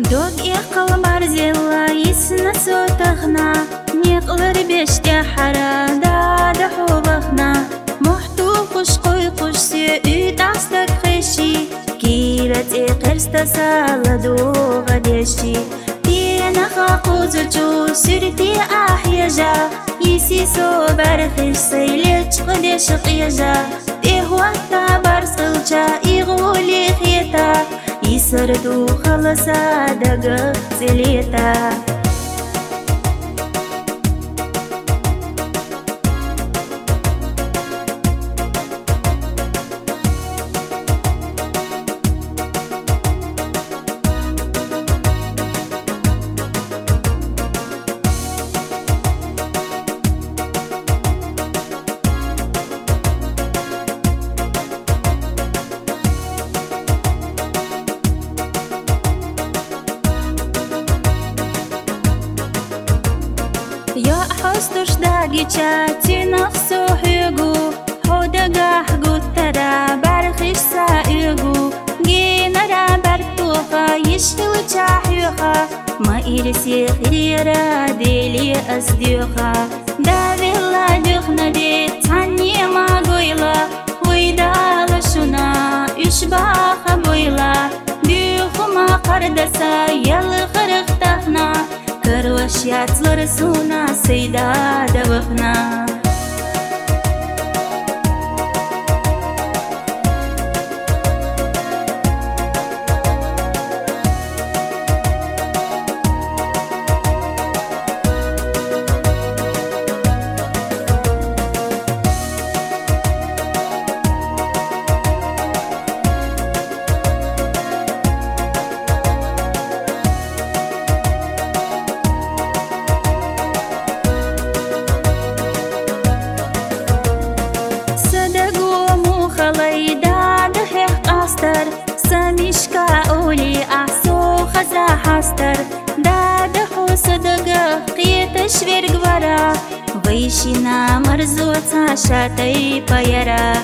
دوغ إقل مرزيلا يسنا سوتخنا نقلر بيشتي حرا داد حوبخنا محتو خوش قوي خوش سي داستك خشي كيرت إقرست سالا دوغ ديشي دينا خاقوز جو سرتي أحيجا يسي سو برخش سيلتش قدش قيجا ديهواتا برسلجا إغولي خيتا يسردو خلصا دقق زليتا يا حستش داقيتشا تنفسو حيقو حودقا حقو ترى برخش سائقو جينا را برتوخا يشفل جاحيوخا ما إرسي خيرا ديلي أصديوخا داوي الله دخنا دي تاني ما قويلا ويدال شنا يشباخ بويلا ديوخو ما قردسا يل خرق تخنا كروشيات لرسونا سيدا دوخنا سميشكا أولي أحسو خزا حستر داد حوصدق قيت شوير قورا ويشينا مرزوتا شاتي بايرا